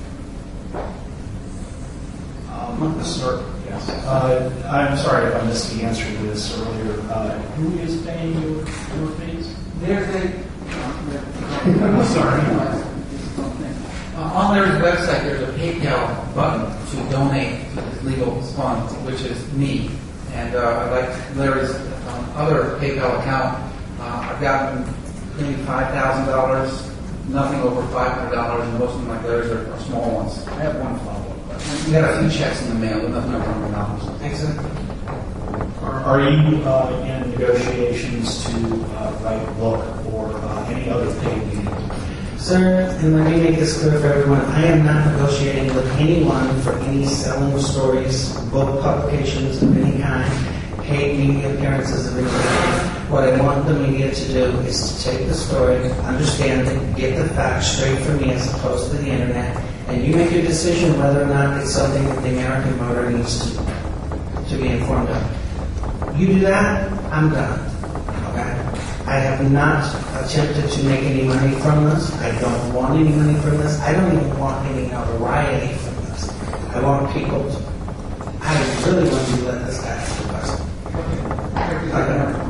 Um, sir, yes. Uh, I'm sorry if I missed the answer to this earlier. Uh, who is paying your, your fees? There's a... I'm sorry. Uh, on Larry's website, there's a PayPal button to donate to his legal fund, which is me. And uh, I'd like Larry's um, other PayPal account. Uh, I've gotten maybe five thousand dollars, nothing over five hundred dollars, and most of my Larry's are, are small ones. I have one follow-up. We got a few checks in the mail, but nothing over one hundred dollars. Exactly. Are, are you uh, in negotiations to uh, write a book or uh, any other paid media? Sir, and let me make this clear for everyone, I am not negotiating with anyone for any selling stories, book publications of any kind, paid media appearances of any kind. What I want the media to do is to take the story, understand it, get the facts straight from me as opposed to the internet, and you make your decision whether or not it's something that the American voter needs to, to be informed of. You do that, I'm done. Okay? I have not attempted to make any money from this. I don't want any money from this. I don't even want any notoriety from this. I want people to... I really want you to let this guy ask the question. Okay.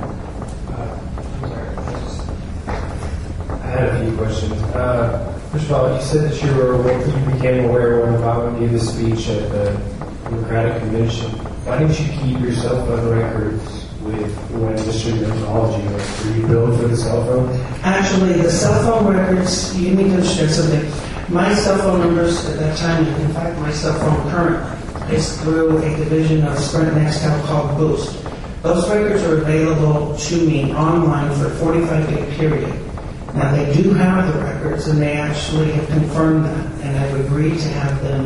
I had a few questions. Uh, first of all, you said that you were aware, you became aware when Obama gave his speech at the Democratic Convention. Why didn't you keep your cell phone records with when distributing technology? Were you billed for the cell phone? Actually, the cell phone records, you need to understand something. My cell phone numbers at that time, in fact, my cell phone currently, is through a division of Sprint Nextel called Boost. Those records are available to me online for a forty-five day period. Now, they do have the records, and they actually have confirmed that, and I've agreed to have them,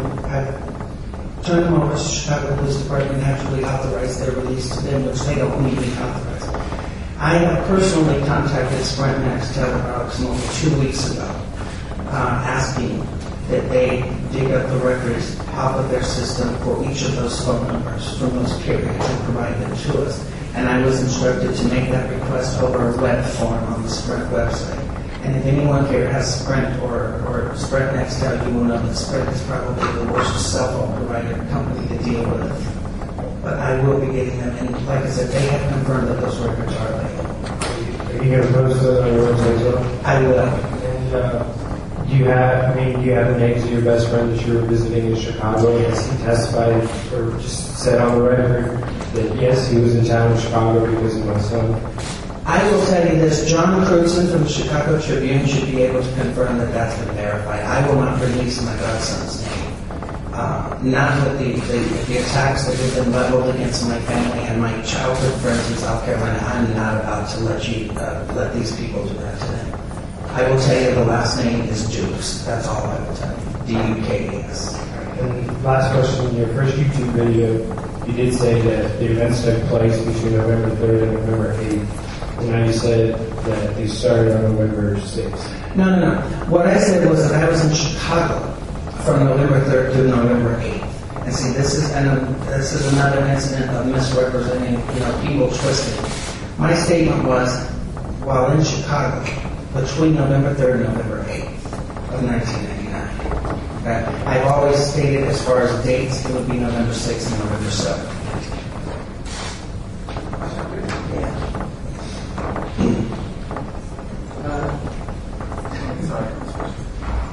I've turned them over to Chicago Police Department and actually authorized their release to them, which they don't need me authorized. I have personally contacted Sprint Nextel approximately two weeks ago, uh, asking that they dig up the records off of their system for each of those phone numbers from those periods and provide them to us. And I was instructed to make that request over a web form on the Sprint website. And if anyone here has Sprint or, or Sprint Nextel, you will know that Sprint is probably the worst cell phone provider company to deal with. But I will be getting them, and like I said, they have confirmed that those records are available. Are you going to post those on your website as well? I will. And uh, do you have, I mean, do you have the names of your best friend that you were visiting in Chicago? Yes, he testified or just said on the record that yes, he was in town in Chicago because of my son. I will tell you this, John Crutzen from the Chicago Tribune should be able to confirm that that's been verified. I will not release my godson's name. Uh, not with the, the, the attacks that have been leveled against my family and my childhood friends in South Carolina. I'm not about to let you uh, let these people do that today. I will tell you the last name is Dukes. That's all I will tell you. D U K E S. And last question, in your first YouTube video, you did say that the events took place between November third and November eighth. And now you said that they started on November sixth. No, no, no. What I said was that I was in Chicago from November third to November eighth. And see, this is an, this is another incident of misrepresenting, you know, people twisting. My statement was, while in Chicago, between November third and November eighth of nineteen ninety-nine. Okay? I've always stated as far as dates, it would be November sixth and November seventh.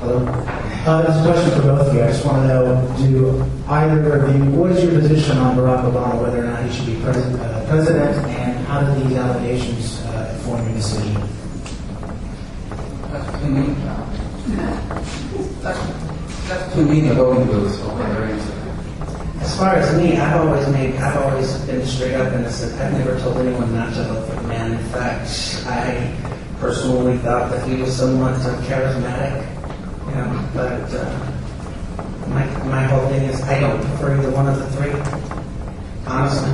Hello. Uh, there's a question for both of you. I just want to know, do either of you, what is your position on Barack Obama, whether or not he should be president, uh, president and how do these allegations uh, inform your decision? That's to me. That's, that's to me the voting booth. So whether it's- As far as me, I've always made, I've always been straight up and said I've never told anyone not to vote for the man. In fact, I personally thought that he was somewhat charismatic, you know, but uh, my my whole thing is I don't prefer either one of the three, honestly.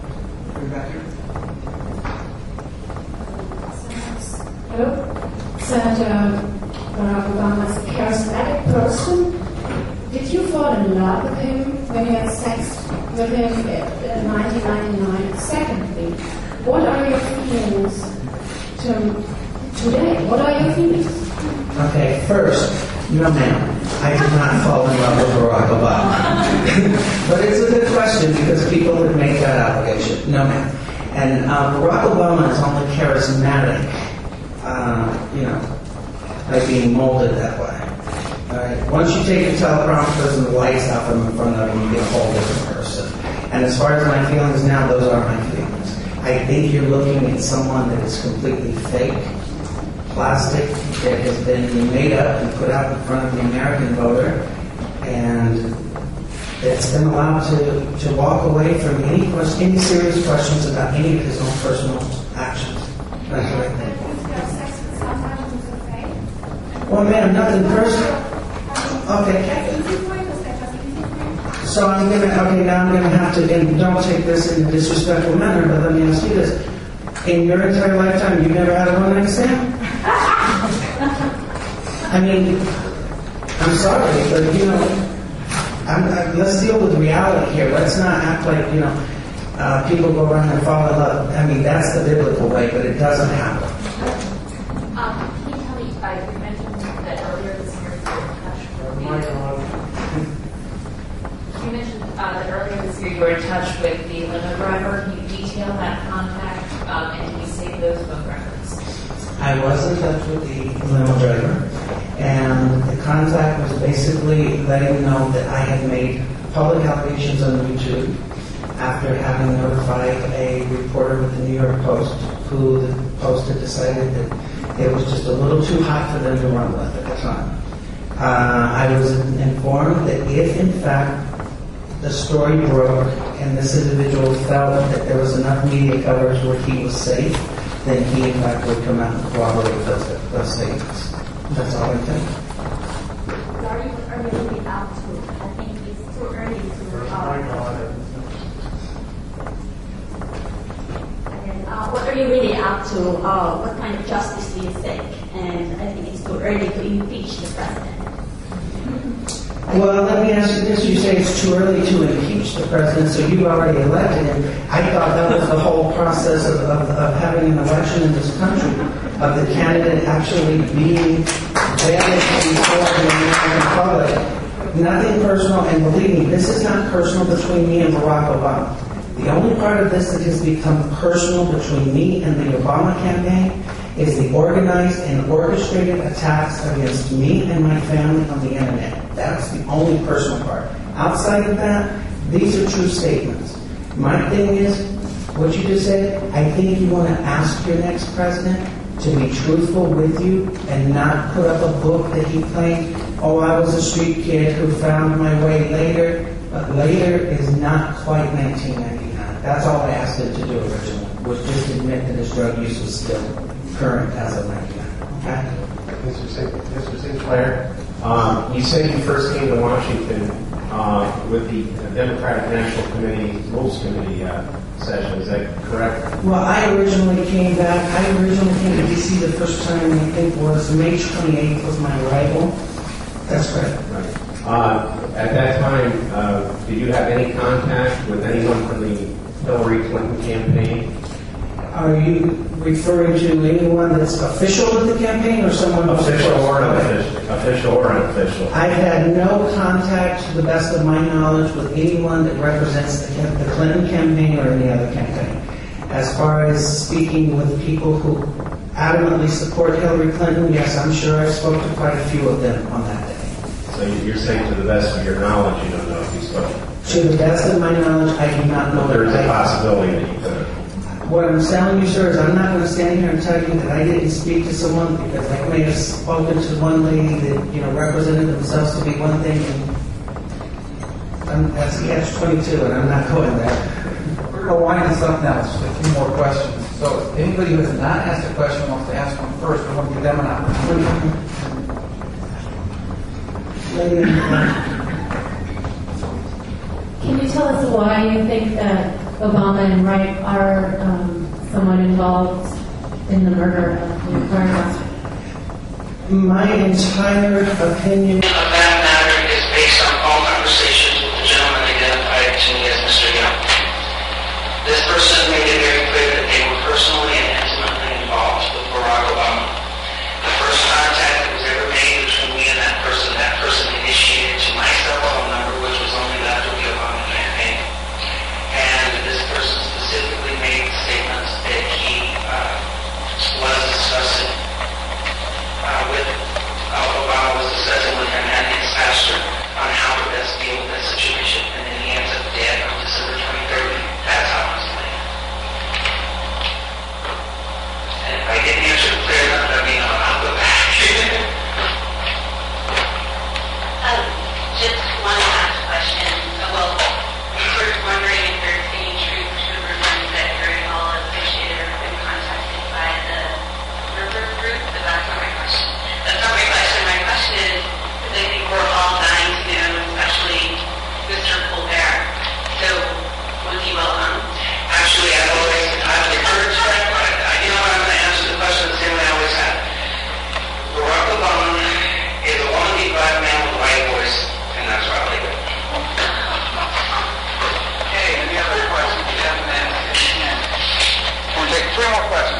Hello? Senator Barack Obama is a charismatic person. Did you fall in love with him when you had sex with him in nineteen ninety-nine? Secondly, what are your feelings to today? What are your feelings? Okay, first, no ma'am, I did not fall in love with Barack Obama. But it's a good question because people would make that allegation. No ma'am. And uh, Barack Obama is only charismatic, uh, you know, by being molded that way. All right. Once you take the teleprompters and the lights out from in front of them, you get a whole different person. And as far as my feelings now, those are my feelings. I think you're looking at someone that is completely fake, plastic, that has been made up and put out in front of the American voter, and that's been allowed to, to walk away from any question, any serious questions about any of his own personal actions. That's what I think. Well, ma'am, nothing personal. Okay. So I'm gonna, okay, now I'm gonna have to, and don't take this in a disrespectful manner, but let me ask you this. In your entire lifetime, you've never had a one-night stand? I mean, I'm sorry, but you know, I'm, I, let's deal with reality here. Let's not act like, you know, uh, people go around and fall in love. I mean, that's the biblical way, but it doesn't happen. Um, can you tell me, uh, you mentioned that earlier this year you were in touch with the... You mentioned uh, that earlier this year you were in touch with the limo driver. Can you detail that contact, um, and can you save those phone records? I was in touch with the limo driver, and the contact was basically letting me know that I had made public allegations on YouTube after having notified a reporter with the New York Post, who the Post had decided that it was just a little too hot for them to run with at the time. Uh, I was informed that if, in fact, the story broke and this individual felt that there was enough media coverage where he was safe, then he, in fact, would come out and corroborate those, those statements. That's all I think. Are you, are you really out to? I think it's too early to. Uh, and, uh, what are you really up to? Uh, what kind of justice do you think? And I think it's too early to impeach the president. Well, let me ask you this. You say it's too early to impeach the president, so you already elected him. I thought that was the whole process of, of, of having an election in this country, of the candidate actually being vetted before the American public. Nothing personal, and believe me, this is not personal between me and Barack Obama. The only part of this that has become personal between me and the Obama campaign is the organized and orchestrated attacks against me and my family on the internet. That's the only personal part. Outside of that, these are true statements. My thing is, what you just said, I think you want to ask your next president to be truthful with you and not put up a book that he claimed, oh, I was a street kid who found my way later. But later is not quite nineteen ninety-nine. That's all I asked him to do originally, was just admit that his drug use was still current as of ninety-nine. Okay? Mister Sin- Mister Sinclair, um, you said you first came to Washington uh, with the Democratic National Committee Rules Committee uh, session. Is that correct? Well, I originally came back. I originally came to D C the first time, I think, was May twenty-eighth was my arrival. That's correct. Right. Uh, at that time, uh, did you have any contact with anyone from the Hillary Clinton campaign? Are you referring to anyone that's official with the campaign or someone official or unofficial? Official or unofficial? I've had no contact, to the best of my knowledge, with anyone that represents the, the Clinton campaign or any other campaign. As far as speaking with people who adamantly support Hillary Clinton? Yes, I'm sure I spoke to quite a few of them on that day. So you're saying to the best of your knowledge, you don't know if you spoke? To the best of my knowledge, I do not know. There is that a I- possibility that you could have. What I'm telling you, sir, is I'm not going to stand here and tell you that I didn't speak to someone because I may have spoken to one lady that, you know, represented themselves to be one thing, and I'm, that's catch twenty-two, and I'm not going there. We're going to wind this up now. Just a few more questions. So if anybody who has not asked a question wants to ask one first, we're going to give them an opportunity. Lady in the front. Can you tell us why you think that Obama and Wright are um, somewhat involved in the murder of the Castro? My entire opinion of that matter is based on all conversations with the gentleman identified to me as Mister Young. This person made it very clear that they were personally and intimately involved with Barack Obama. The first contact that was ever made between me and that person, that person initiated to my cell phone number, which was only left with the Obama campaign. And this person specifically made statements that he uh, was discussing uh, with uh, Obama was discussing with him and his pastor on how to best deal with that situation. And then he ends up dead on December twenty-third. That's how it's played. And if I didn't answer it clear enough, let me know. I'll go back. um, just one last question. Well, I'm sort of wondering if there's any truth to rumors that Harry Hall associated or been contacted by the River Group, but that's not my question. That's not my question. My question is, because I think we're all dying to know, especially Mister Colbert. So, was he welcome? Actually, I've always, I've encouraged that. I, you know what, I'm going to answer the question the same way I always have. Barack Obama is a wannabe black man with a white voice, and that's where I'll leave it. Okay, any other questions? You have an answer. I'm going to take three more questions.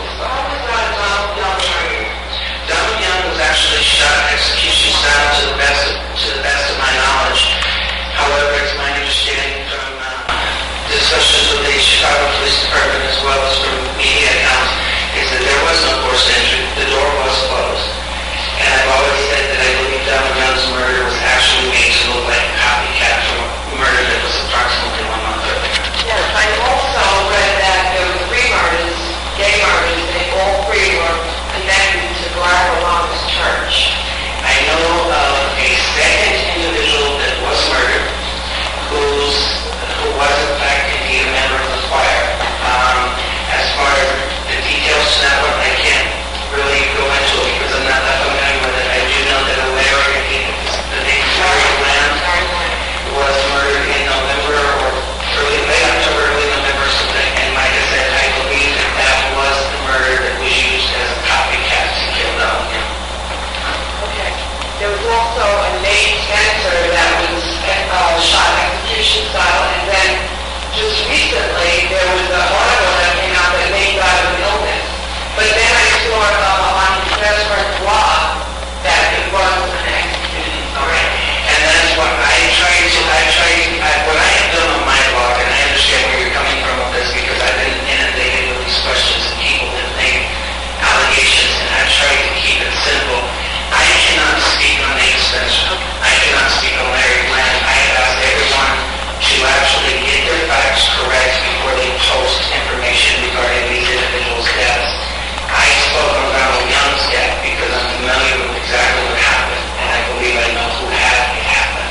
Donald Young was actually shot execution style to the best of, to the best of my knowledge. However, it's my understanding from uh, discussions with the Chicago Police Department as well as from media accounts is that there was no forced entry. The door was closed. And I've always said that I believe Donald Young's murder was actually made to look like a copycat from a murder that was approximately one month earlier. Yes, I also read that there were three murders, gay murders, and all three were connected to Barack Obama's church. I know of a second individual that was murdered who's, who was in fact indeed a member of the choir. Um, as far as the details to that one, I can't really go into it because I'm not that familiar with it. I do know that a Larry, the name Larry Lamb, was murdered in November or early, late October, early November or something. And like I said, I believe that that was the murder that was used as a copycat to kill Donald Young. Okay. There was also a Nate Spencer that was uh, shot execution style, and then just recently there was an article that came out that Nate died of an illness. But then I saw uh, on his best friend's blog that it was an execution. All right. And that's what I try to, I try to, I, what I have done on my blog, and I understand where you're coming from with this because I've been inundated with these questions and people have made allegations, and I try to keep it simple. I cannot speak on Nate Spencer. I cannot speak on Larry Glenn. I have asked everyone to actually get their facts correct before they post information regarding these individuals' deaths. I spoke on Donald Young's death because I'm familiar with exactly what happened, and I believe I know who had it happen.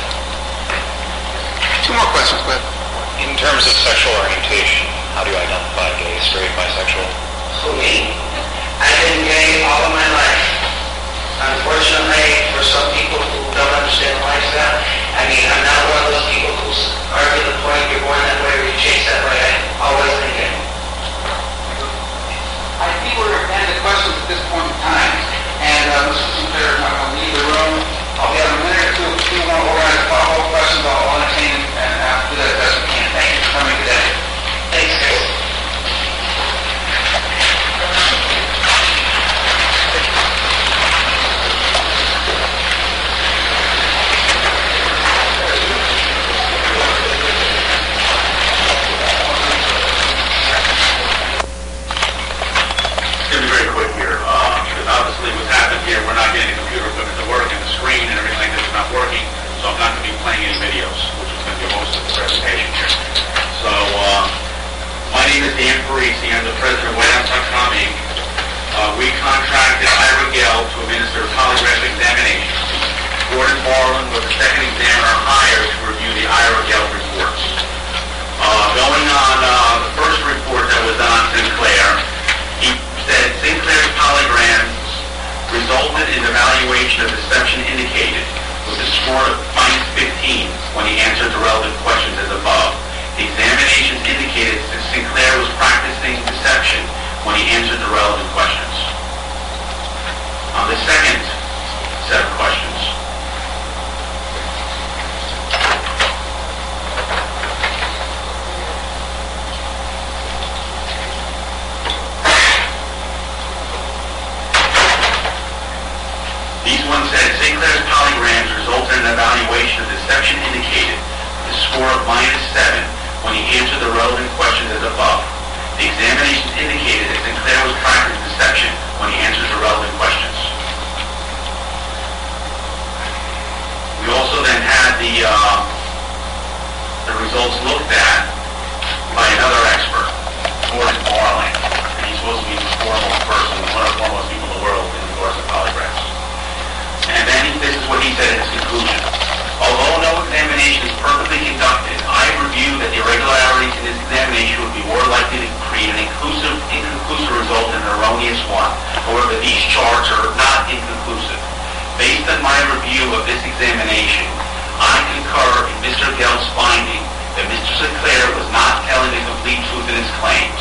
Two more questions, Cliff. In terms of sexual orientation, how do you identify gay, straight, bisexual? For me, I've been gay all of my life. Unfortunately, for some people who don't understand lifestyle, I mean, I'm not one of those people who argue the point, you're born that way or you change that way. I've always been gay. I think we're going to end the questions at this point in time, and uh, Mister Sinclair is not going to leave the room. I'll be on a minute or two. If you want to organize follow-up questions, I'll entertain and uh, do that as best we can. Thank you for coming today. Thanks, guys. Gordon Borland was the second examiner hired to review the Ira Gelb reports. Uh, going on uh, the first report that was done on Sinclair, he said Sinclair's polygrams resulted in evaluation of deception indicated with a score of minus fifteen when he answered the relevant questions as above. The examinations indicated that Sinclair was practicing deception when he answered the relevant questions. On the second set of questions, these ones said Sinclair's polygrams resulted in an evaluation of deception indicated with a score of minus seven when he answered the relevant questions as above. The examinations indicated that Sinclair was practicing deception when he answered the relevant questions. We also then had the uh, the results looked at by another expert, Gordon Borland. And he's supposed to be the foremost person, one of the foremost people in the world in regards to polygraphs. And then he, this is what he said in his conclusion. Although no examination is perfectly conducted, I review that the irregularities in this examination would be more likely to create an inclusive, inconclusive result than an erroneous one. However, these charts are not inconclusive. Based on my review of this examination, I concur in Mister Gelb's finding that Mister Sinclair was not telling the complete truth in his claims.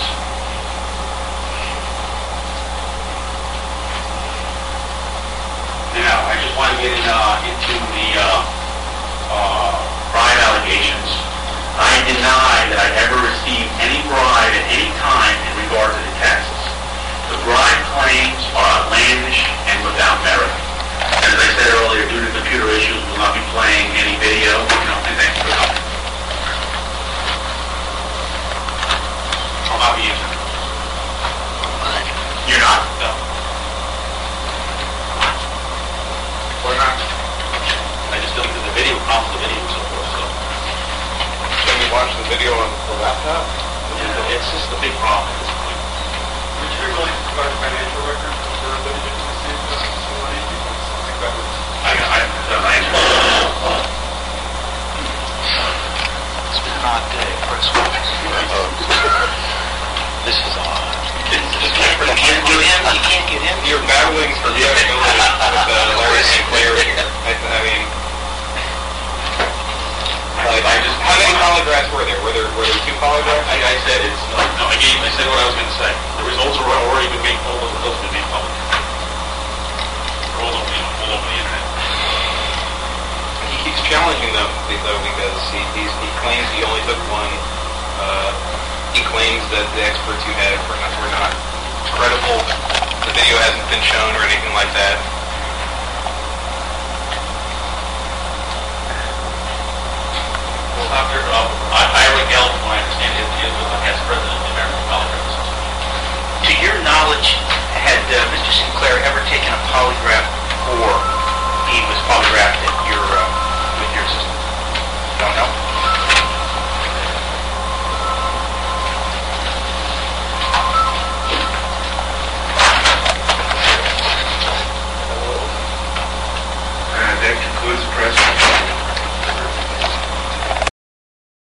Now, I just want to get in, uh, into the uh, uh, bribe allegations. I deny that I ever received any bribe at any time in regard to the tests. The bribe claims are outlandish and without merit. As I said earlier, due to computer issues, we will not be playing any video. No, and thank you for coming. I'll not be using it. You're not? No. Or not? I just don't do the video, prompts the video, so forth. So. Can you watch the video on the laptop? Yeah, it's just a big problem at this point. Would you be willing to provide financial records for the legitimacy of this facility? I, I, I answer. It's been an odd day. This is odd. You can't get in. You can't get in. You're battling for the credibility with uh, Larry Sinclair. I, I mean, I, I just. How many polygraphs were there? Were there were there two polygraphs? I, I said it's no. No, I gave. I said what I was going to say. The results are already been made. All the results have been made public. They're all over, you know, all over the internet. He keeps challenging them though because he he's, he claims he only took one. Uh, he claims that the experts who had it were not, were not credible. The video hasn't been shown or anything like that. Well, Doctor Uh, Ira Gelb, from what I understand, is, is the past president of the American Polygraph Association. To your knowledge, had uh, Mister Sinclair ever taken a polygraph before he was polygraphed at your uh, with your system? Don't know.